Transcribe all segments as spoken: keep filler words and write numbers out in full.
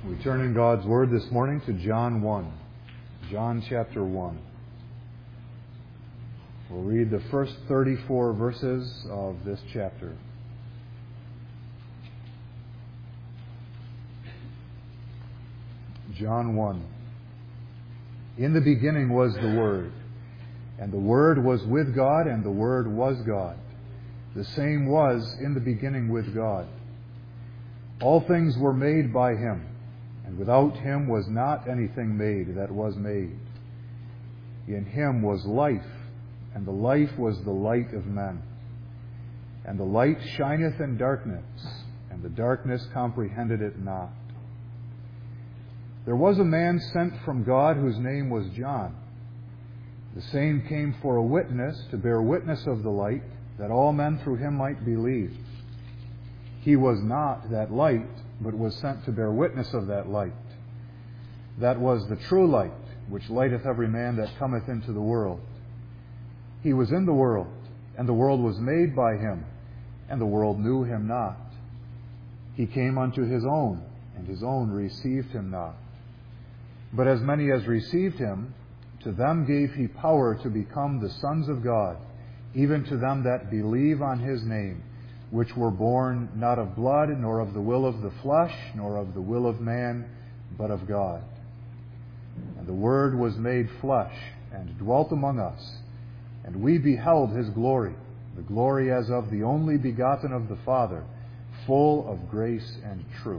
We turn in God's Word this morning to John one. John chapter one. We'll read the first thirty-four verses of this chapter. John one. In the beginning was the Word, and the Word was with God, and the Word was God. The same was in the beginning with God. All things were made by Him, and without Him was not anything made that was made. In Him was life, and the life was the light of men. And the light shineth in darkness, and the darkness comprehended it not. There was a man sent from God whose name was John. The same came for a witness, to bear witness of the light, that all men through him might believe. He was not that light, but was sent to bear witness of that light. That was the true light, which lighteth every man that cometh into the world. He was in the world, and the world was made by Him, and the world knew Him not. He came unto His own, and His own received Him not. But as many as received Him, to them gave He power to become the sons of God, even to them that believe on His name, which were born not of blood, nor of the will of the flesh, nor of the will of man, but of God. And the Word was made flesh, and dwelt among us, and we beheld His glory, the glory as of the only begotten of the Father, full of grace and truth.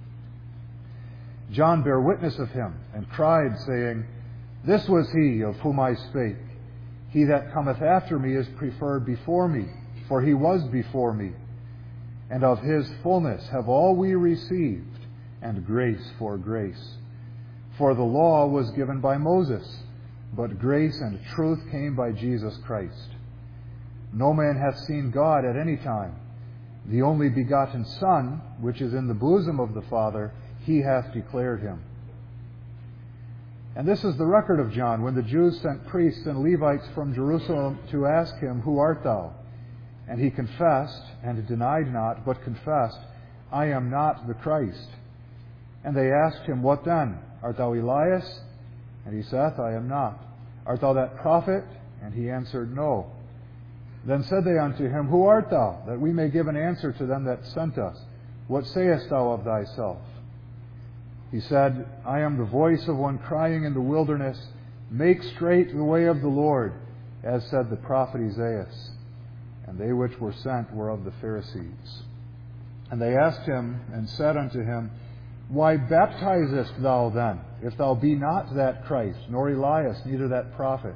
John bare witness of Him, and cried, saying, This was He of whom I spake. He that cometh after me is preferred before me, for He was before me. And of His fullness have all we received, and grace for grace. For the law was given by Moses, but grace and truth came by Jesus Christ. No man hath seen God at any time. The only begotten Son, which is in the bosom of the Father, He hath declared Him. And this is the record of John, when the Jews sent priests and Levites from Jerusalem to ask him, Who art thou? And he confessed, and denied not, but confessed, I am not the Christ. And they asked him, What then? Art thou Elias? And he saith, I am not. Art thou that prophet? And he answered, No. Then said they unto him, Who art thou? That we may give an answer to them that sent us. What sayest thou of thyself? He said, I am the voice of one crying in the wilderness, Make straight the way of the Lord, as said the prophet Isaiah. And they which were sent were of the Pharisees. And they asked him, and said unto him, Why baptizest thou then, if thou be not that Christ, nor Elias, neither that prophet?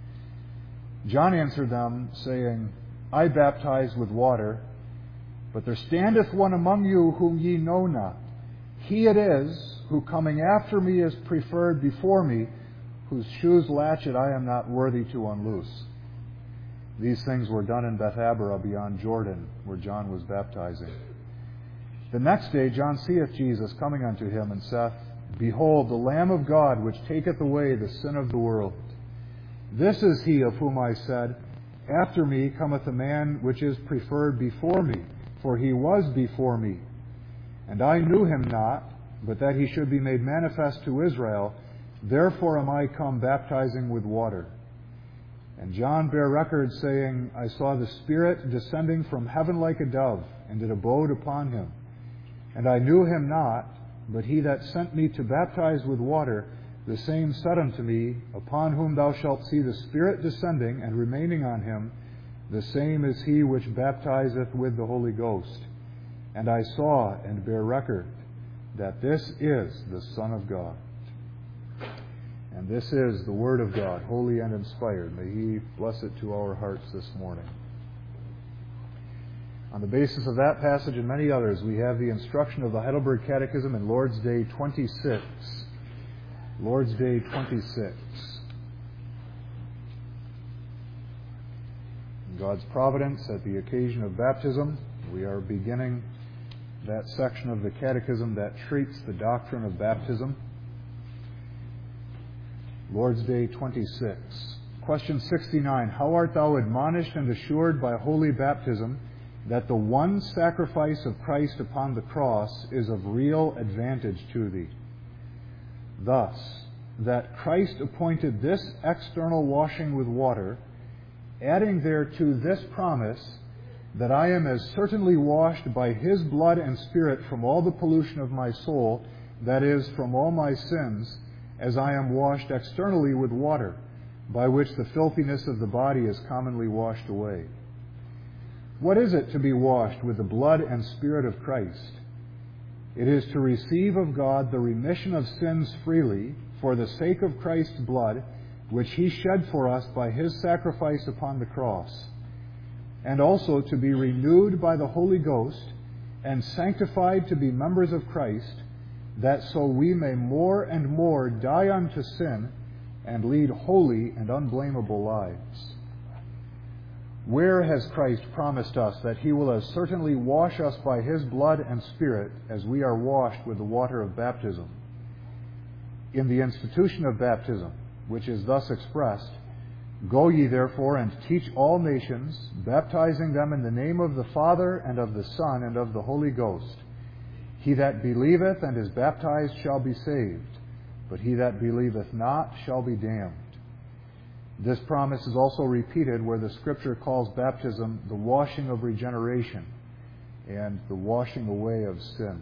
John answered them, saying, I baptize with water, but there standeth one among you whom ye know not. He it is, who coming after me is preferred before me, whose shoes latchet I am not worthy to unloose. These things were done in Bethabara beyond Jordan, where John was baptizing. The next day John seeth Jesus coming unto him, and saith, Behold, the Lamb of God, which taketh away the sin of the world. This is He of whom I said, After me cometh a man which is preferred before me, for He was before me. And I knew Him not, but that He should be made manifest to Israel. Therefore am I come baptizing with water. And John bare record, saying, I saw the Spirit descending from heaven like a dove, and it abode upon Him. And I knew Him not, but He that sent me to baptize with water, the same said unto me, Upon whom thou shalt see the Spirit descending and remaining on Him, the same is He which baptizeth with the Holy Ghost. And I saw and bear record that this is the Son of God. And this is the Word of God, holy and inspired. May He bless it to our hearts this morning. On the basis of that passage and many others, we have the instruction of the Heidelberg Catechism in Lord's Day twenty-six. Lord's Day twenty-six. In God's providence, at the occasion of baptism, we are beginning that section of the Catechism that treats the doctrine of baptism. Lord's Day twenty-six. Question sixty-nine. How art thou admonished and assured by holy baptism that the one sacrifice of Christ upon the cross is of real advantage to thee. Thus, that Christ appointed this external washing with water, adding thereto this promise, that I am as certainly washed by His blood and Spirit from all the pollution of my soul, that is, from all my sins, as I am washed externally with water, by which the filthiness of the body is commonly washed away. What is it to be washed with the blood and Spirit of Christ? It is to receive of God the remission of sins freely, for the sake of Christ's blood, which He shed for us by His sacrifice upon the cross, and also to be renewed by the Holy Ghost, and sanctified to be members of Christ, that so we may more and more die unto sin, and lead holy and unblameable lives. Where has Christ promised us that He will as certainly wash us by His blood and Spirit as we are washed with the water of baptism? In the institution of baptism, which is thus expressed, Go ye therefore and teach all nations, baptizing them in the name of the Father and of the Son and of the Holy Ghost. He that believeth and is baptized shall be saved, but he that believeth not shall be damned. This promise is also repeated where the Scripture calls baptism the washing of regeneration and the washing away of sins.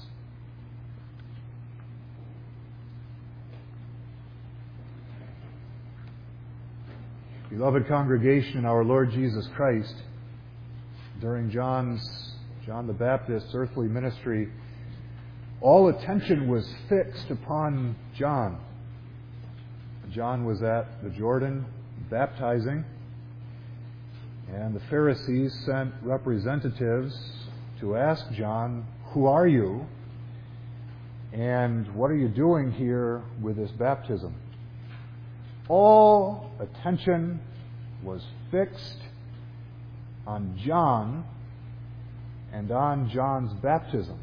Beloved congregation in our Lord Jesus Christ, during John's, John the Baptist's earthly ministry, all attention was fixed upon John. John was at the Jordan baptizing, and the Pharisees sent representatives to ask John, "Who are you? And what are you doing here with this baptism?" All attention was fixed on John and on John's baptism.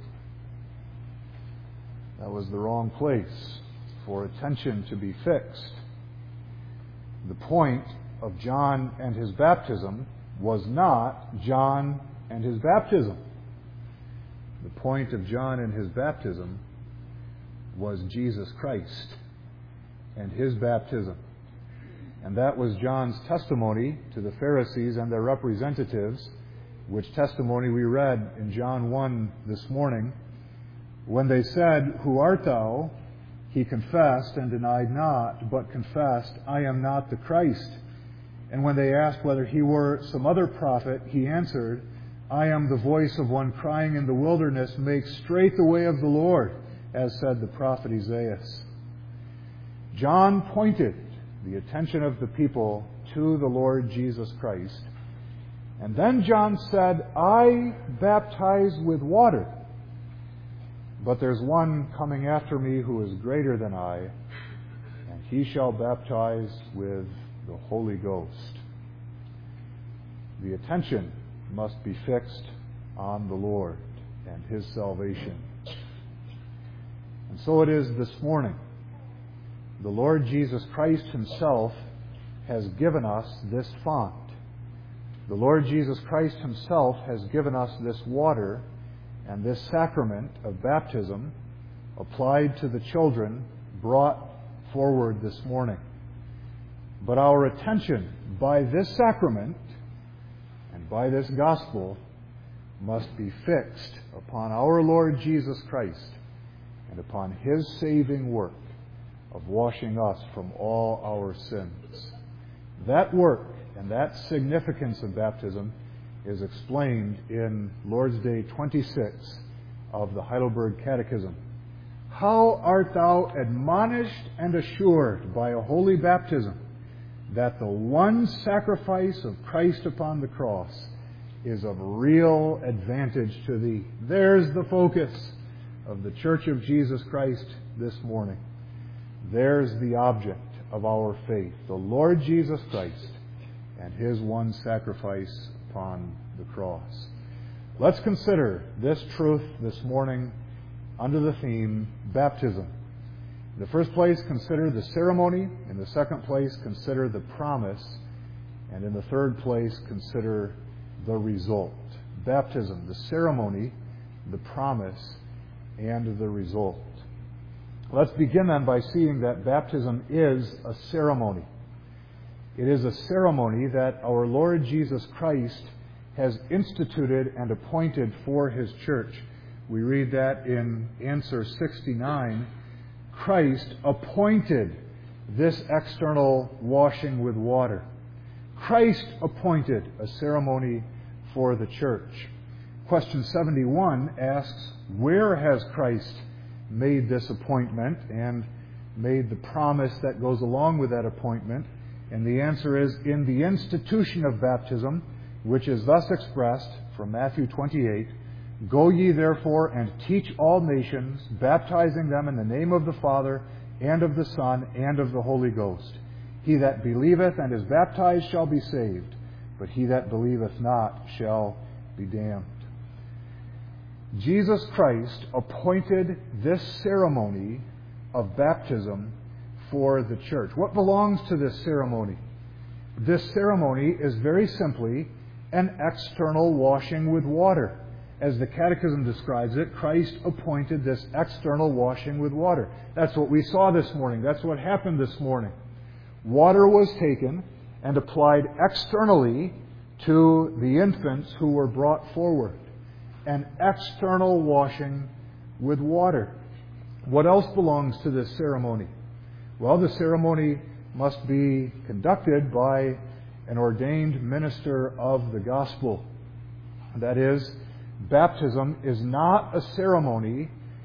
That was the wrong place for attention to be fixed. The point of John and his baptism was not John and his baptism. The point of John and his baptism was Jesus Christ and His baptism. And that was John's testimony to the Pharisees and their representatives, which testimony we read in John one this morning. When they said, "Who art thou?" he confessed and denied not, but confessed, "I am not the Christ." And when they asked whether he were some other prophet, he answered, "I am the voice of one crying in the wilderness, make straight the way of the Lord, as said the prophet Isaiah." John pointed the attention of the people to the Lord Jesus Christ. And then John said, "I baptize with water, but there's one coming after me who is greater than I, and He shall baptize with the Holy Ghost." The attention must be fixed on the Lord and His salvation. And so it is this morning. The Lord Jesus Christ Himself has given us this font. The Lord Jesus Christ Himself has given us this water and this sacrament of baptism applied to the children brought forward this morning. But our attention by this sacrament and by this gospel must be fixed upon our Lord Jesus Christ and upon His saving work of washing us from all our sins. That work and that significance of baptism is explained in Lord's Day twenty-six of the Heidelberg Catechism. "How art thou admonished and assured by a holy baptism that the one sacrifice of Christ upon the cross is of real advantage to thee." There's the focus of the Church of Jesus Christ this morning. There's the object of our faith, the Lord Jesus Christ and His one sacrifice upon the cross. Let's consider this truth this morning under the theme baptism. In the first place, consider the ceremony. In the second place, consider the promise. And in the third place, consider the result. baptism, the ceremony, the promise, and the result. Let's begin then by seeing that baptism is a ceremony. It is a ceremony that our Lord Jesus Christ has instituted and appointed for His church. We read that in answer sixty-nine. Christ appointed this external washing with water. Christ appointed a ceremony for the church. Question seventy-one asks, where has Christ made this appointment and made the promise that goes along with that appointment? And the answer is in the institution of baptism, which is thus expressed from Matthew twenty-eight, "Go ye therefore and teach all nations, baptizing them in the name of the Father, and of the Son, and of the Holy Ghost. He that believeth and is baptized shall be saved, but he that believeth not shall be damned." Jesus Christ appointed this ceremony of baptism for the church. What belongs to this ceremony? This ceremony is very simply an external washing with water. As the Catechism describes it, Christ appointed this external washing with water. That's what we saw this morning. That's what happened this morning. Water was taken and applied externally to the infants who were brought forward. An external washing with water. What else belongs to this ceremony? Well, the ceremony must be conducted by an ordained minister of the gospel. That is, baptism is not a ceremony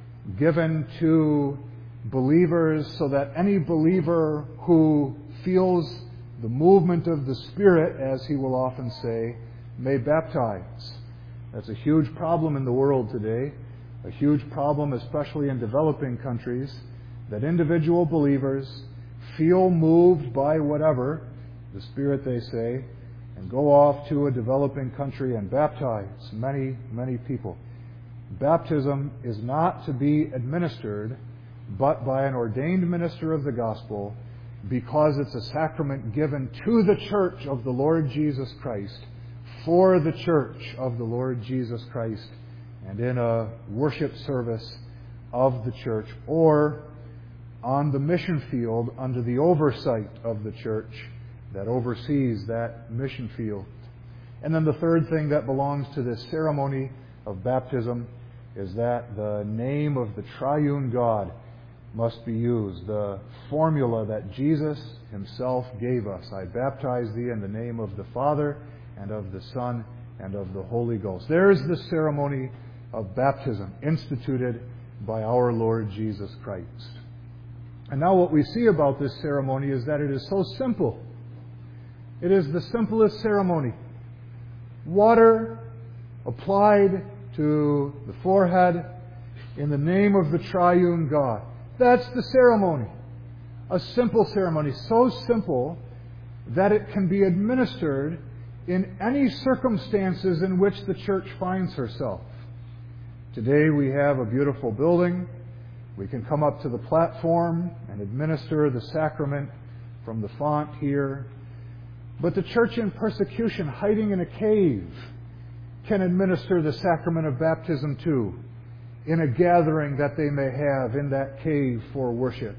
given to believers so that any believer who feels the movement of the Spirit, as he will often say, may baptize. That's a huge problem in the world today, a huge problem especially in developing countries, that individual believers feel moved by whatever, the Spirit they say, and go off to a developing country and baptize many, many people. Baptism is not to be administered but by an ordained minister of the gospel, because it's a sacrament given to the church of the Lord Jesus Christ, for the church of the Lord Jesus Christ, and in a worship service of the church, or on the mission field under the oversight of the church that oversees that mission field. And then the third thing that belongs to this ceremony of baptism is that the name of the triune God must be used. The formula that Jesus Himself gave us. I baptize thee in the name of the Father, and of the Son, and of the Holy Ghost. There's the ceremony of baptism instituted by our Lord Jesus Christ. And now what we see about this ceremony is that it is so simple. It is the simplest ceremony. Water applied to the forehead in the name of the triune God. That's the ceremony. A simple ceremony, so simple that it can be administered in any circumstances in which the church finds herself. Today we have a beautiful building. We can come up to the platform and administer the sacrament from the font here. But the church in persecution, hiding in a cave, can administer the sacrament of baptism too, in a gathering that they may have in that cave for worship,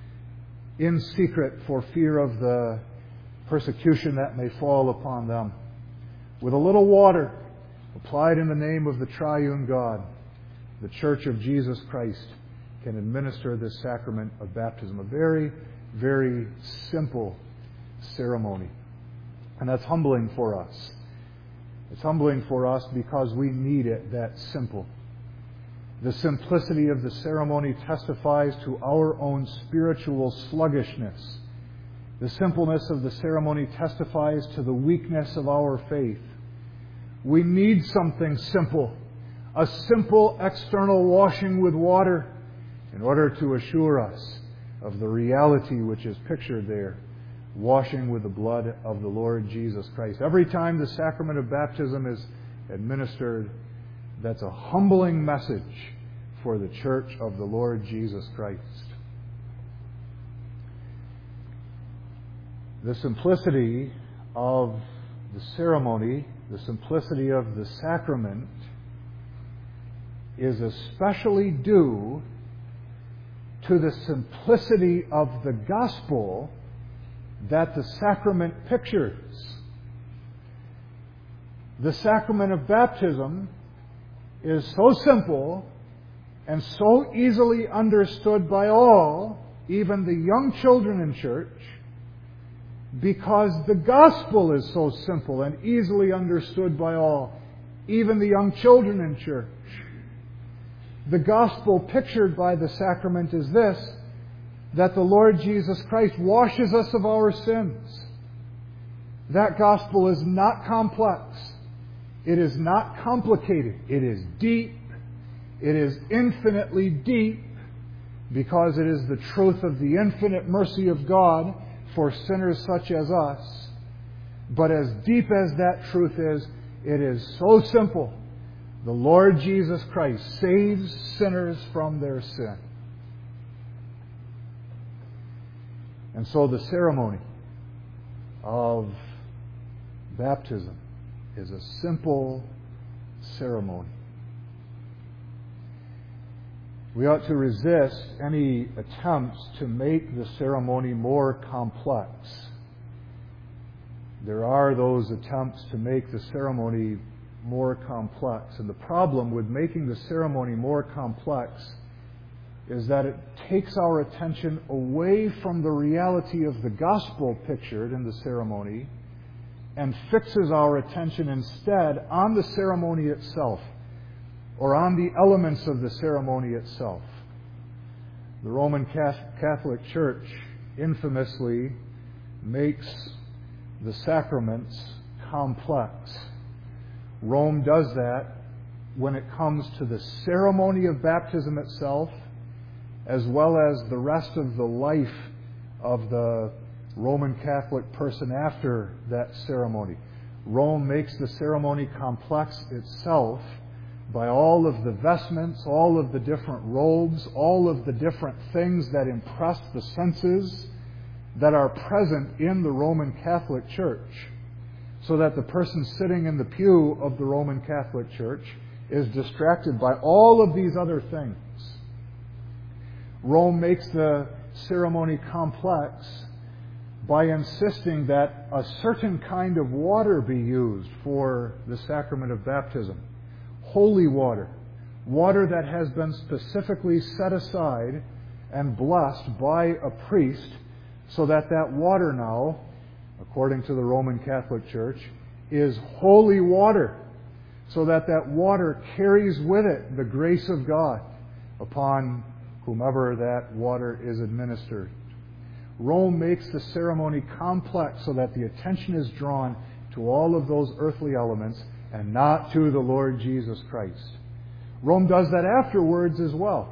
in secret for fear of the persecution that may fall upon them. With a little water applied in the name of the triune God, the Church of Jesus Christ can administer this sacrament of baptism. A very, very simple ceremony. And that's humbling for us. It's humbling for us because we need it that simple. The simplicity of the ceremony testifies to our own spiritual sluggishness. The simpleness of the ceremony testifies to the weakness of our faith. We need something simple, a simple external washing with water, in order to assure us of the reality which is pictured there, washing with the blood of the Lord Jesus Christ. Every time the sacrament of baptism is administered, that's a humbling message for the church of the Lord Jesus Christ. The simplicity of the ceremony the simplicity of the sacrament, is especially due to the simplicity of the gospel that the sacrament pictures. The sacrament of baptism is so simple and so easily understood by all, even the young children in church, because the gospel is so simple and easily understood by all, even the young children in church. The gospel pictured by the sacrament is this, that the Lord Jesus Christ washes us of our sins. That gospel is not complex. It is not complicated. It is deep. It is infinitely deep, because it is the truth of the infinite mercy of God for sinners such as us. But as deep as that truth is, it is so simple. The Lord Jesus Christ saves sinners from their sin. And so the ceremony of baptism is a simple ceremony. We ought to resist any attempts to make the ceremony more complex. There are those attempts to make the ceremony more complex. And the problem with making the ceremony more complex is that it takes our attention away from the reality of the gospel pictured in the ceremony and fixes our attention instead on the ceremony itself, or on the elements of the ceremony itself. The Roman Catholic Church infamously makes the sacraments complex. Rome does that when it comes to the ceremony of baptism itself, as well as the rest of the life of the Roman Catholic person after that ceremony. Rome makes the ceremony complex itself by all of the vestments, all of the different robes, all of the different things that impress the senses that are present in the Roman Catholic Church, so that the person sitting in the pew of the Roman Catholic Church is distracted by all of these other things. Rome makes the ceremony complex by insisting that a certain kind of water be used for the sacrament of baptism. Holy water. Water that has been specifically set aside and blessed by a priest, so that that water now, according to the Roman Catholic Church, is holy water, so that that water carries with it the grace of God upon whomever that water is administered. Rome makes the ceremony complex so that the attention is drawn to all of those earthly elements and not to the Lord Jesus Christ. Rome does that afterwards as well.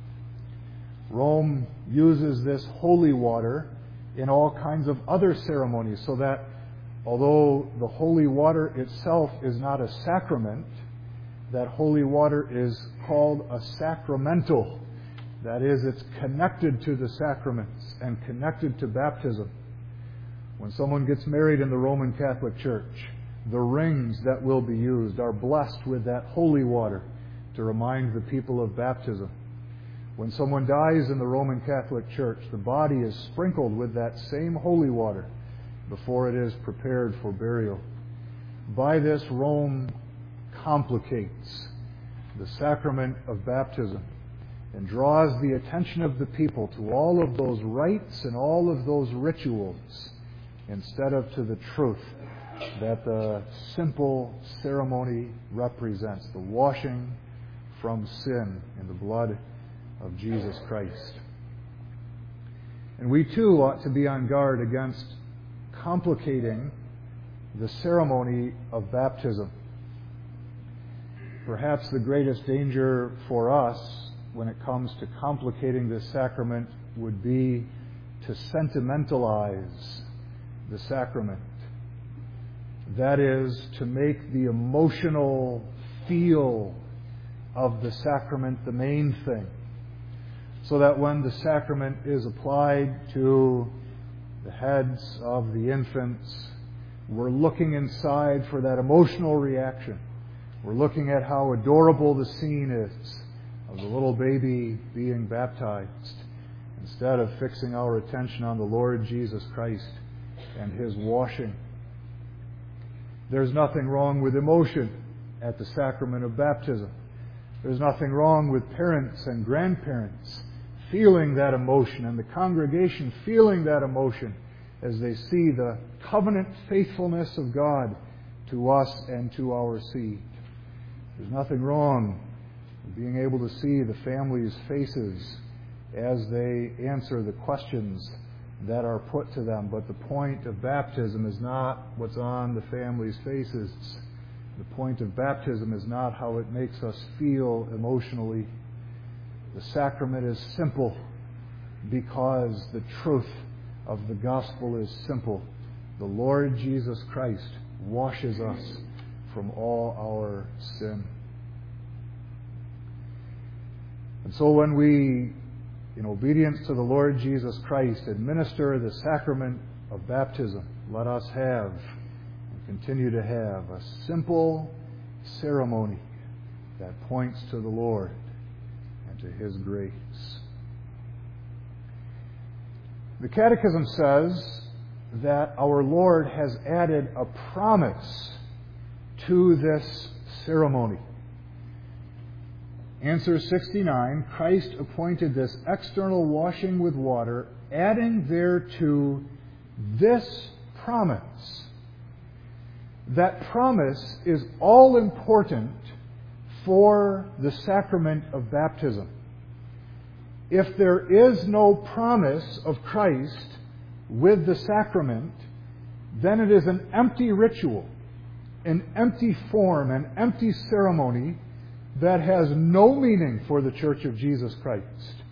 Rome uses this holy water in all kinds of other ceremonies, so that although the holy water itself is not a sacrament, that holy water is called a sacramental. That is, it's connected to the sacraments and connected to baptism. When someone gets married in the Roman Catholic Church, the rings that will be used are blessed with that holy water to remind the people of baptism. When someone dies in the Roman Catholic Church, the body is sprinkled with that same holy water before it is prepared for burial. By this, Rome complicates the sacrament of baptism and draws the attention of the people to all of those rites and all of those rituals instead of to the truth that the simple ceremony represents, the washing from sin in the blood of Jesus Christ. And we too ought to be on guard against complicating the ceremony of baptism. Perhaps the greatest danger for us when it comes to complicating this sacrament would be to sentimentalize the sacrament. That is, to make the emotional feel of the sacrament the main thing, so that when the sacrament is applied to the heads of the infants, we're looking inside for that emotional reaction. We're looking at how adorable the scene is of the little baby being baptized, instead of fixing our attention on the Lord Jesus Christ and His washing. There's nothing wrong with emotion at the sacrament of baptism. There's nothing wrong with parents and grandparents feeling that emotion and the congregation feeling that emotion as they see the covenant faithfulness of God to us and to our seed. There's nothing wrong with being able to see the family's faces as they answer the questions that are put to them. But the point of baptism is not what's on the family's faces. The point of baptism is not how it makes us feel emotionally. The sacrament is simple because the truth of the gospel is simple. The Lord Jesus Christ washes us from all our sin. And so when we, in obedience to the Lord Jesus Christ, administer the sacrament of baptism, let us have and continue to have a simple ceremony that points to the Lord and to His grace. The Catechism says that our Lord has added a promise to this ceremony. Answer sixty-nine, Christ appointed this external washing with water, adding thereto this promise. That promise is all important for the sacrament of baptism. If there is no promise of Christ with the sacrament, then it is an empty ritual, an empty form, an empty ceremony that has no meaning for the Church of Jesus Christ.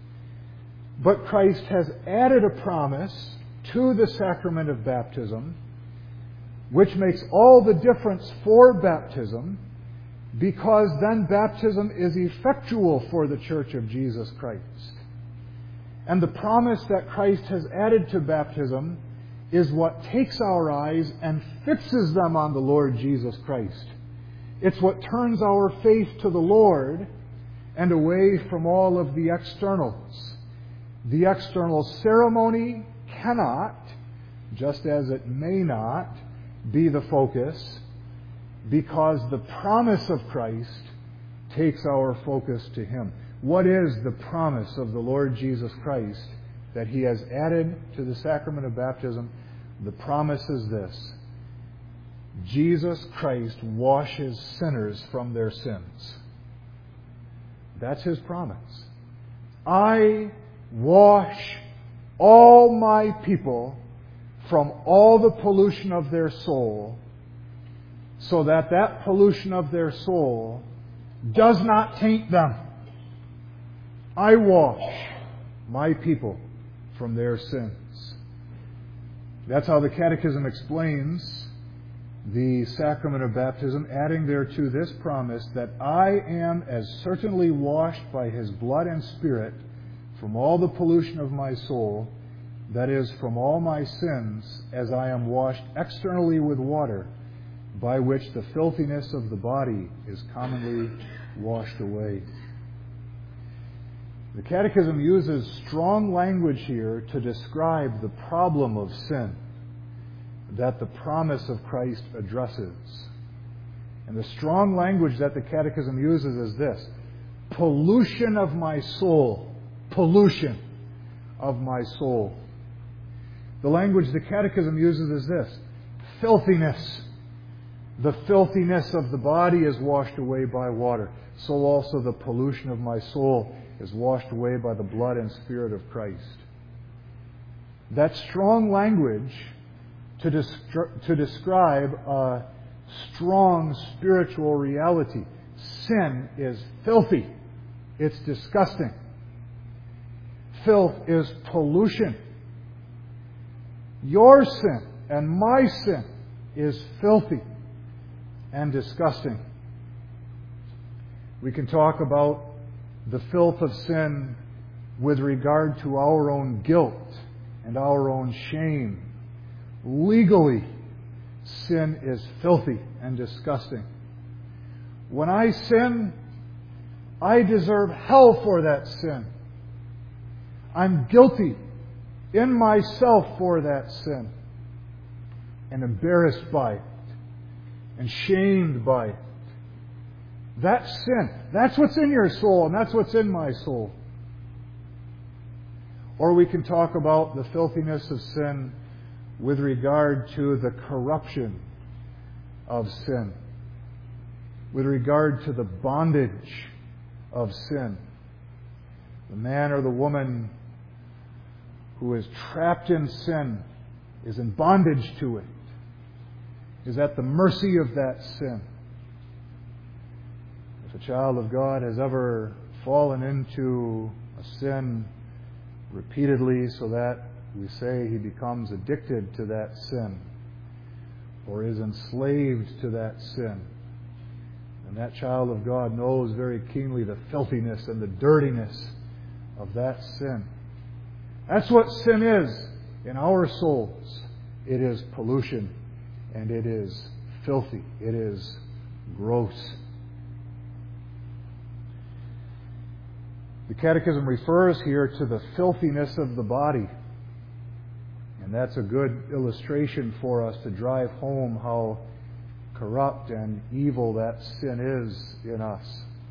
But Christ has added a promise to the sacrament of baptism, which makes all the difference for baptism, because then baptism is effectual for the Church of Jesus Christ. And the promise that Christ has added to baptism is what takes our eyes and fixes them on the Lord Jesus Christ. It's what turns our faith to the Lord and away from all of the externals. The external ceremony cannot, just as it may not, be the focus, because the promise of Christ takes our focus to Him. What is the promise of the Lord Jesus Christ that He has added to the sacrament of baptism? The promise is this: Jesus Christ washes sinners from their sins. That's His promise. I wash all my people from all the pollution of their soul, so that that pollution of their soul does not taint them. I wash my people from their sins. That's how the Catechism explains the sacrament of baptism, adding thereto this promise that I am as certainly washed by His blood and Spirit from all the pollution of my soul, that is, from all my sins, as I am washed externally with water, by which the filthiness of the body is commonly washed away. The Catechism uses strong language here to describe the problem of sin that the promise of Christ addresses. And the strong language that the Catechism uses is this: pollution of my soul. Pollution of my soul. The language the Catechism uses is this: filthiness. The filthiness of the body is washed away by water. So also the pollution of my soul is washed away by the blood and Spirit of Christ. That strong language to, destri- to describe a strong spiritual reality. Sin is filthy. It's disgusting. Filth is pollution. Your sin and my sin is filthy and disgusting. We can talk about the filth of sin with regard to our own guilt and our own shame. Legally, sin is filthy and disgusting. When I sin, I deserve hell for that sin. I'm guilty in myself for that sin, and embarrassed by it, and shamed by it. That's sin. That's what's in your soul, and that's what's in my soul. Or we can talk about the filthiness of sin with regard to the corruption of sin, with regard to the bondage of sin. The man or the woman who is trapped in sin is in bondage to it, is at the mercy of that sin. If a child of God has ever fallen into a sin repeatedly so that we say he becomes addicted to that sin or is enslaved to that sin, and that child of God knows very keenly the filthiness and the dirtiness of that sin. That's what sin is in our souls. It is pollution, and it is filthy. It is gross. The Catechism refers here to the filthiness of the body. And that's a good illustration for us to drive home how corrupt and evil that sin is in us.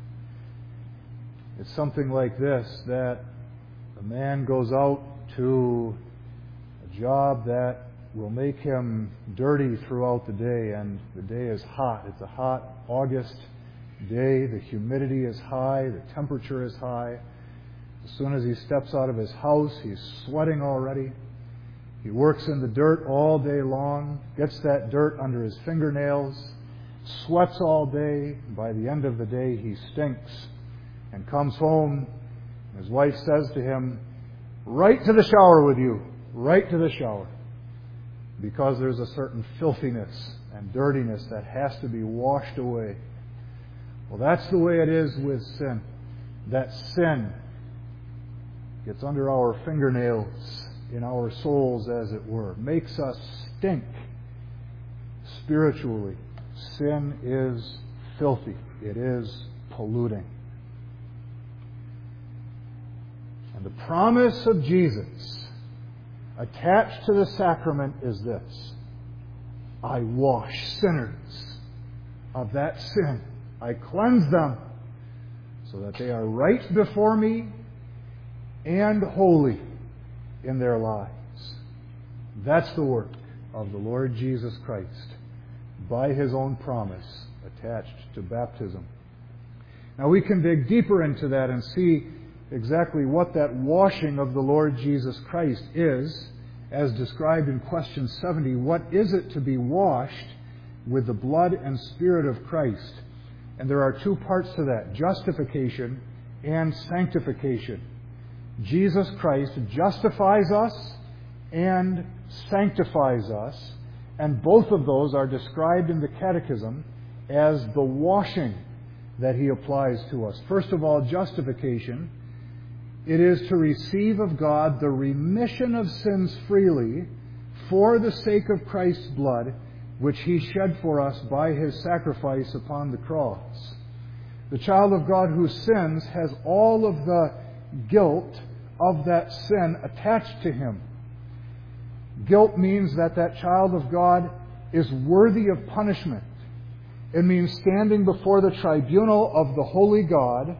It's something like this, that a man goes out to a job that will make him dirty throughout the day, and the day is hot. It's a hot August day. The humidity is high. The temperature is high. As soon as he steps out of his house, he's sweating already. He works in the dirt all day long, gets that dirt under his fingernails, sweats all day. By the end of the day, he stinks and comes home. His wife says to him, "Right to the shower with you, right to the shower," because there's a certain filthiness and dirtiness that has to be washed away. Well, that's the way it is with sin. That sin gets under our fingernails, in our souls, as it were, makes us stink spiritually. Sin is filthy. It is polluting. And the promise of Jesus attached to the sacrament is this: I wash sinners of that sin. I cleanse them so that they are right before me and holy in their lives. That's the work of the Lord Jesus Christ by His own promise attached to baptism. Now we can dig deeper into that and see exactly what that washing of the Lord Jesus Christ is, as described in question seventy. What is it to be washed with the blood and Spirit of Christ? And there are two parts to that: justification and sanctification. Jesus Christ justifies us and sanctifies us, and both of those are described in the Catechism as the washing that He applies to us. First of all, justification. It is to receive of God the remission of sins freely for the sake of Christ's blood, which He shed for us by His sacrifice upon the cross. The child of God who sins has all of the guilt of that sin attached to him. Guilt means that that child of God is worthy of punishment. It means standing before the tribunal of the holy God.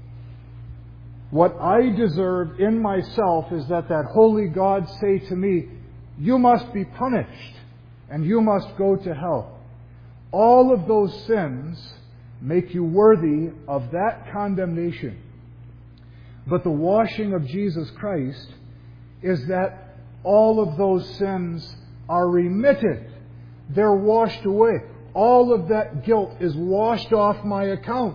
What I deserve in myself is that that holy God say to me, "You must be punished and you must go to hell." All of those sins make you worthy of that condemnation. But the washing of Jesus Christ is that all of those sins are remitted. They're washed away. All of that guilt is washed off my account.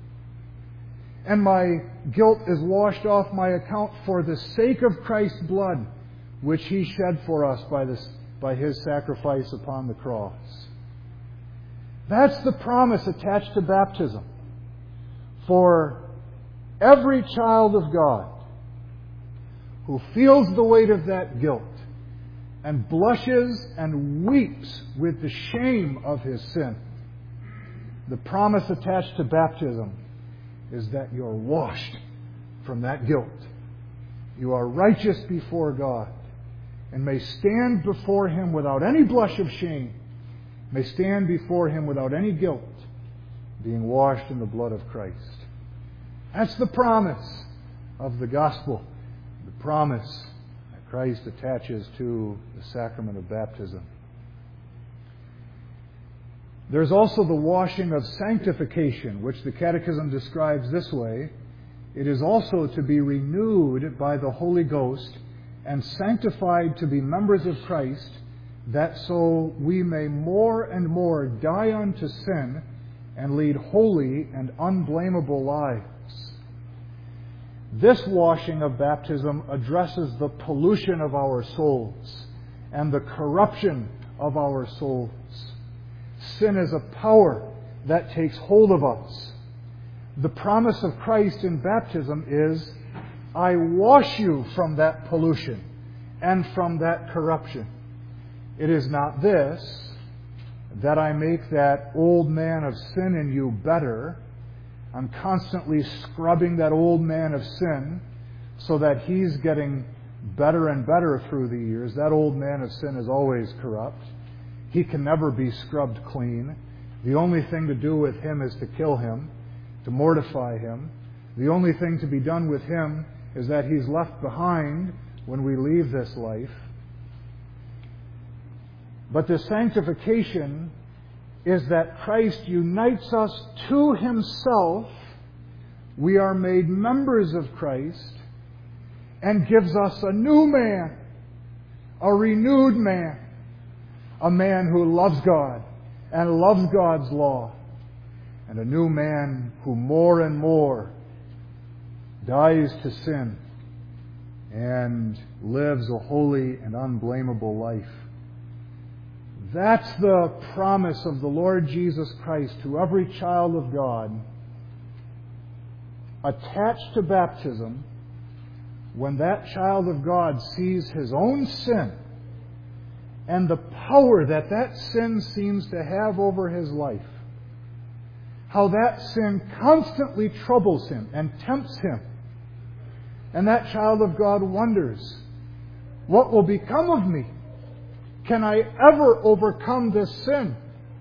And my guilt is washed off my account for the sake of Christ's blood, which He shed for us by, this, by His sacrifice upon the cross. That's the promise attached to baptism. For every child of God who feels the weight of that guilt and blushes and weeps with the shame of his sin. The promise attached to baptism is that you're washed from that guilt. You are righteous before God and may stand before Him without any blush of shame, may stand before Him without any guilt, being washed in the blood of Christ. That's the promise of the gospel, the promise that Christ attaches to the sacrament of baptism. There's also the washing of sanctification, which the Catechism describes this way. It is also to be renewed by the Holy Ghost and sanctified to be members of Christ, that so we may more and more die unto sin and lead holy and unblameable lives. This washing of baptism addresses the pollution of our souls and the corruption of our souls. Sin is a power that takes hold of us. The promise of Christ in baptism is, I wash you from that pollution and from that corruption. It is not this, that I make that old man of sin in you better. I'm constantly scrubbing that old man of sin so that he's getting better and better through the years. That old man of sin is always corrupt. He can never be scrubbed clean. The only thing to do with him is to kill him, to mortify him. The only thing to be done with him is that he's left behind when we leave this life. But the sanctification is that Christ unites us to Himself. We are made members of Christ and gives us a new man, a renewed man, a man who loves God and loves God's law, and a new man who more and more dies to sin and lives a holy and unblameable life. That's the promise of the Lord Jesus Christ to every child of God attached to baptism. When that child of God sees his own sin and the power that that sin seems to have over his life, how that sin constantly troubles him and tempts him, and that child of God wonders, what will become of me? Can I ever overcome this sin?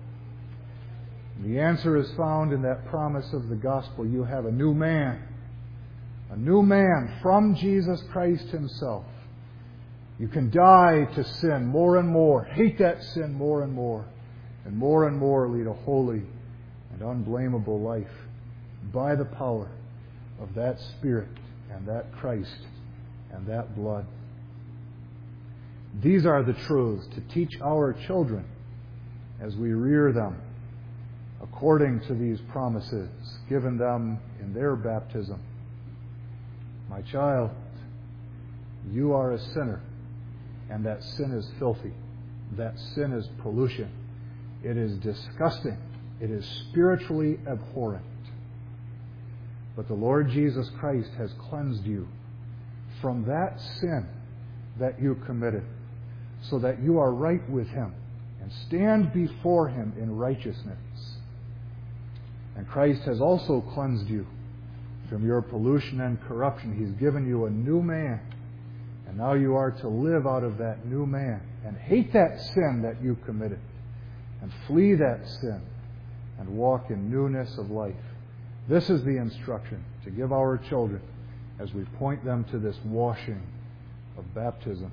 The answer is found in that promise of the gospel. You have a new man. A new man from Jesus Christ Himself. You can die to sin more and more, hate that sin more and more, and more and more lead a holy and unblameable life by the power of that Spirit and that Christ and that blood. These are the truths to teach our children as we rear them according to these promises given them in their baptism. My child, you are a sinner, and that sin is filthy. That sin is pollution. It is disgusting. It is spiritually abhorrent. But the Lord Jesus Christ has cleansed you from that sin that you committed, so that you are right with Him and stand before Him in righteousness. And Christ has also cleansed you from your pollution and corruption. He's given you a new man. And now you are to live out of that new man and hate that sin that you committed and flee that sin and walk in newness of life. This is the instruction to give our children as we point them to this washing of baptism.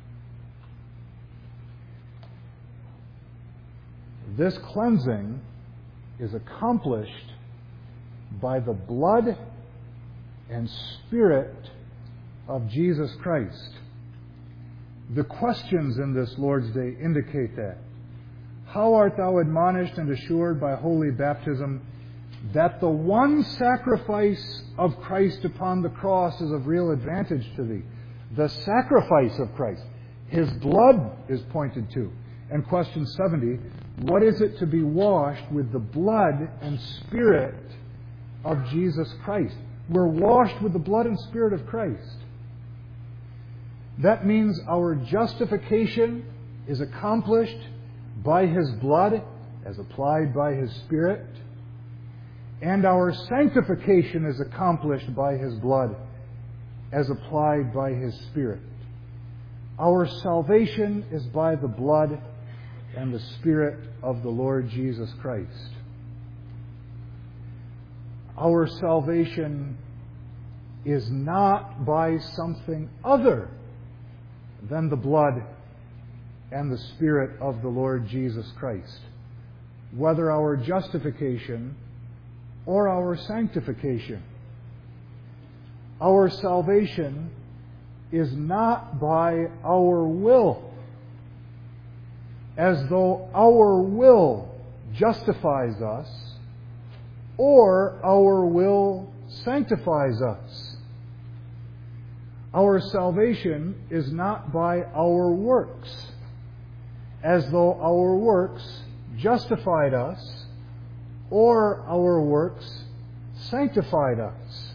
This cleansing is accomplished by the blood and Spirit of Jesus Christ. The questions in this Lord's Day indicate that. How art thou admonished and assured by holy baptism that the one sacrifice of Christ upon the cross is of real advantage to thee? The sacrifice of Christ. His blood is pointed to. And question seventy, what is it to be washed with the blood and Spirit of Jesus Christ? We're washed with the blood and Spirit of Christ. That means our justification is accomplished by His blood as applied by His Spirit, and our sanctification is accomplished by His blood as applied by His Spirit. Our salvation is by the blood and the Spirit of the Lord Jesus Christ. Our salvation is not by something other than the blood and the Spirit of the Lord Jesus Christ, whether our justification or our sanctification. Our salvation is not by our will, as though our will justifies us or our will sanctifies us. Our salvation is not by our works, as though our works justified us or our works sanctified us.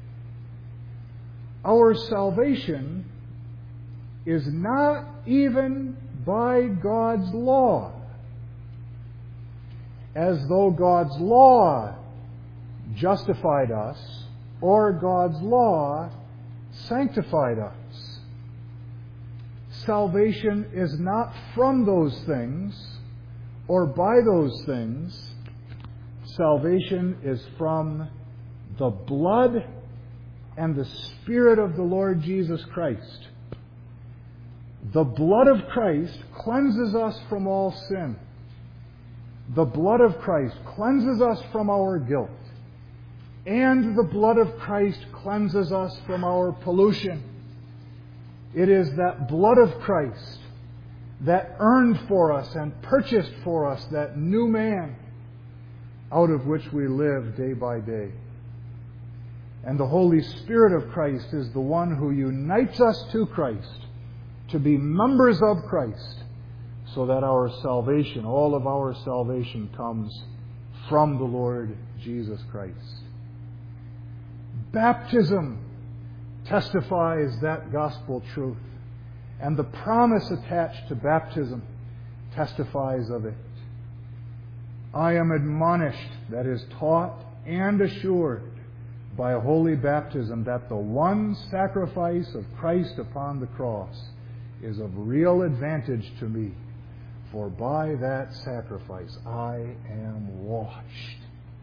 Our salvation is not even by God's law, as though God's law justified us or God's law sanctified us. Salvation is not from those things or by those things. Salvation is from the blood and the Spirit of the Lord Jesus Christ. The blood of Christ cleanses us from all sin. The blood of Christ cleanses us from our guilt. And the blood of Christ cleanses us from our pollution. It is that blood of Christ that earned for us and purchased for us that new man out of which we live day by day. And the Holy Spirit of Christ is the one who unites us to Christ, to be members of Christ, so that our salvation, all of our salvation, comes from the Lord Jesus Christ. Baptism testifies that gospel truth, and the promise attached to baptism testifies of it. I am admonished, that is, taught and assured by a holy baptism, that the one sacrifice of Christ upon the cross is of real advantage to me, for by that sacrifice I am washed.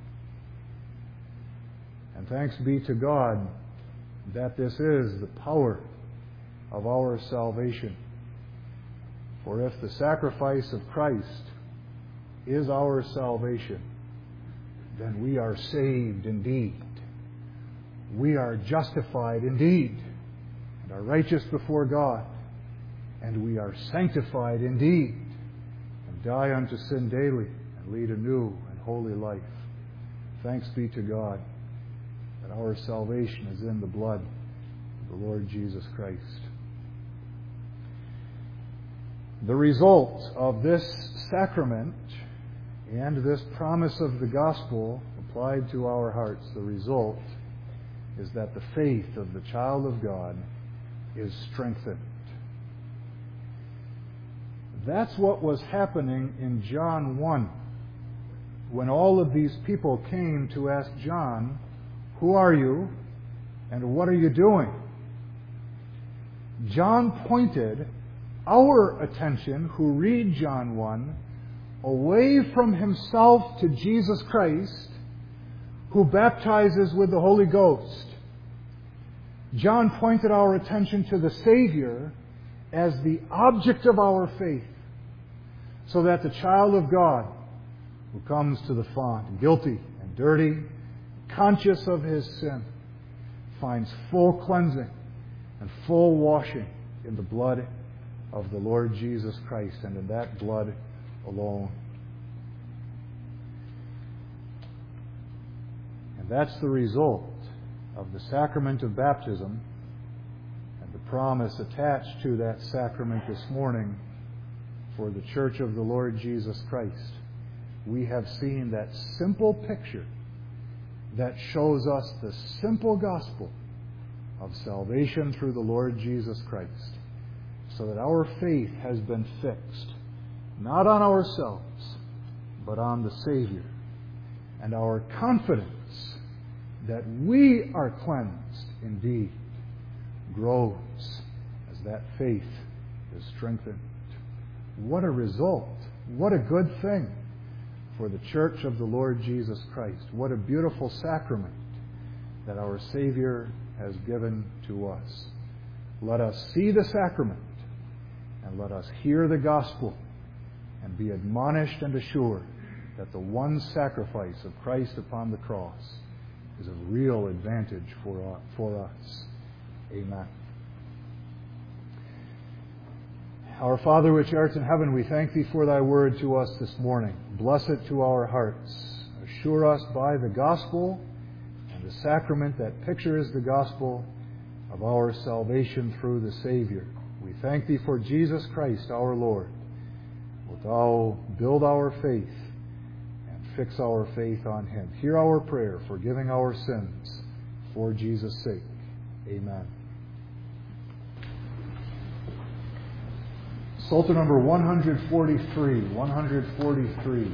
And thanks be to God that this is the power of our salvation. For if the sacrifice of Christ is our salvation, then we are saved indeed. We are justified indeed, and are righteous before God, and we are sanctified indeed, and die unto sin daily, and lead a new and holy life. Thanks be to God that our salvation is in the blood of the Lord Jesus Christ. The result of this sacrament and this promise of the gospel applied to our hearts, the result is that the faith of the child of God is strengthened. That's what was happening in John one, when all of these people came to ask John, "Who are you, and what are you doing?" John pointed our attention, who read John one, away from himself to Jesus Christ, who baptizes with the Holy Ghost. John pointed our attention to the Savior as the object of our faith, so that the child of God who comes to the font, guilty and dirty, conscious of his sin, finds full cleansing and full washing in the blood of the Lord Jesus Christ, and in that blood alone. And that's the result of the sacrament of baptism and the promise attached to that sacrament this morning for the Church of the Lord Jesus Christ. We have seen that simple picture that shows us the simple gospel of salvation through the Lord Jesus Christ. so that our faith has been fixed, not on ourselves, but on the Savior, and our confidence that we are cleansed indeed grows as that faith is strengthened. What a result! What a good thing for the Church of the Lord Jesus Christ. What a beautiful sacrament that our Savior has given to us. Let us see the sacrament, and let us hear the gospel, and be admonished and assured that the one sacrifice of Christ upon the cross is a real advantage for, for us. Amen. Our Father which art in heaven, we thank Thee for Thy word to us this morning. Bless it to our hearts. Assure us by the gospel and the sacrament that pictures the gospel of our salvation through the Savior. We thank Thee for Jesus Christ our Lord. Wilt Thou build our faith and fix our faith on Him. Hear our prayer, forgiving our sins for Jesus' sake. Amen. Psalter number one forty-three. one forty-three.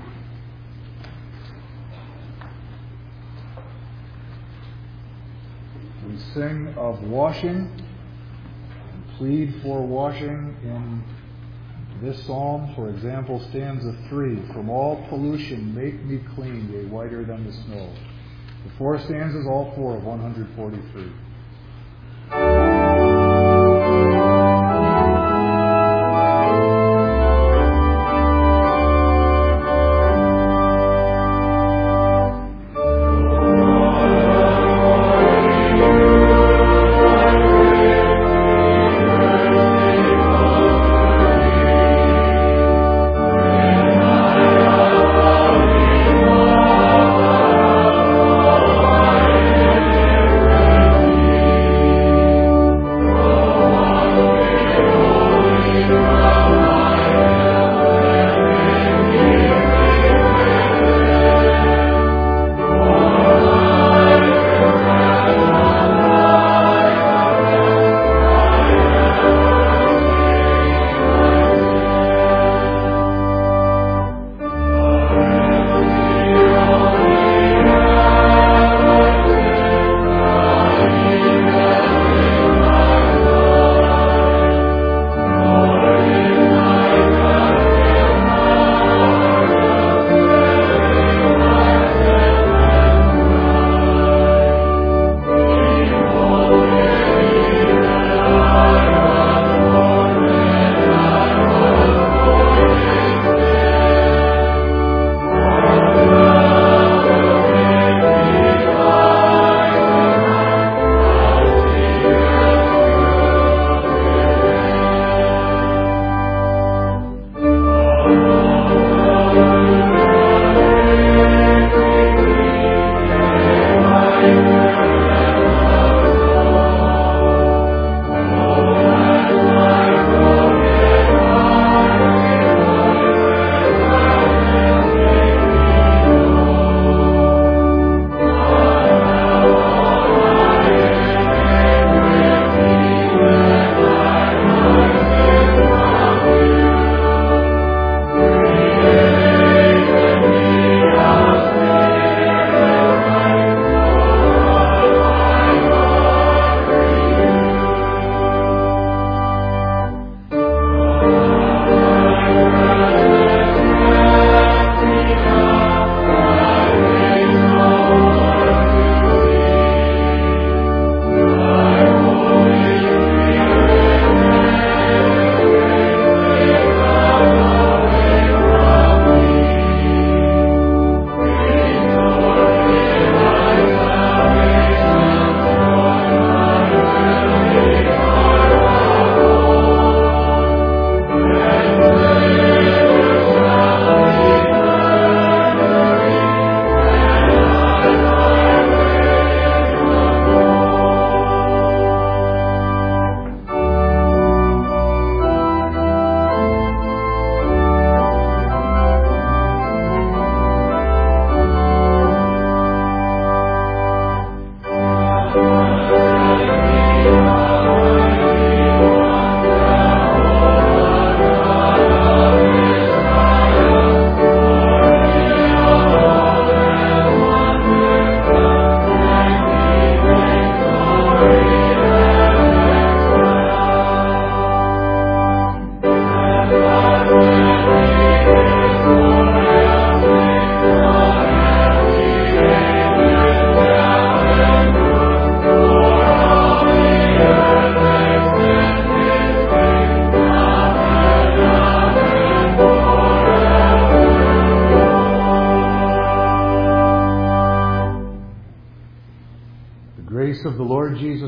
We sing of washing and plead for washing in this psalm. For example, stanza three. From all pollution make me clean, yea, whiter than the snow. The four stanzas, all four of one forty-three. Amen.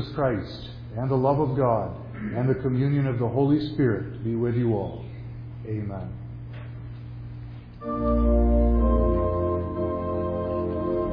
Christ, and the love of God, and the communion of the Holy Spirit be with you all. Amen.